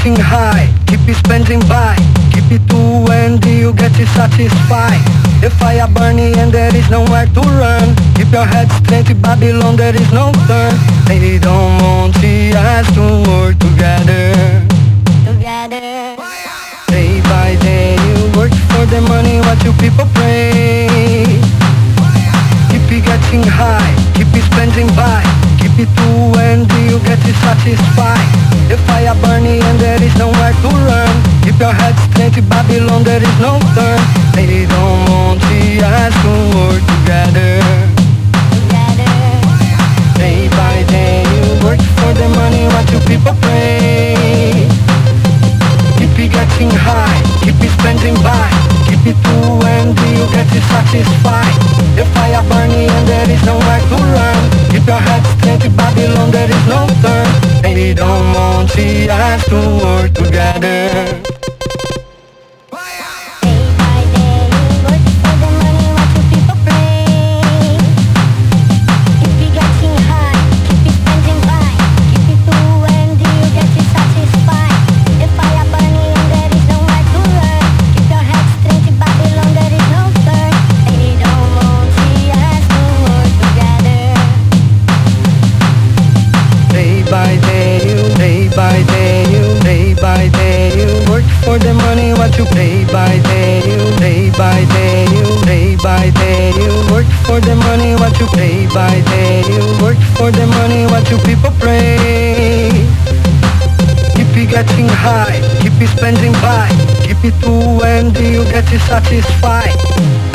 getting high, keep it spending by, keep it to when you get it satisfied. The fire burning and there is nowhere to run. Keep your head straight, Babylon, there is no turn. They don't want us to work together. Day by day you work for the money, what you people pray. Keep it getting high, keep it spending by, keep it to when you get it satisfied. The fire burning and there is nowhere to run. Keep your head straight, Babylon, there is no turn. They don't want us to work together. Day by day you work for the money, what you people pray. Keep it getting high, keep it spending by, keep it to when you get it satisfied. The fire burning and there is nowhere to run. Keep your head straight, Babylon, there is no turn. They don't want us to work together. For the money what you pay by day, you day by day, you day by day, you work for the money what you pay by day, you work for the money what you people pray. Keep it getting high, keep it spending by, keep it to when you get it satisfied.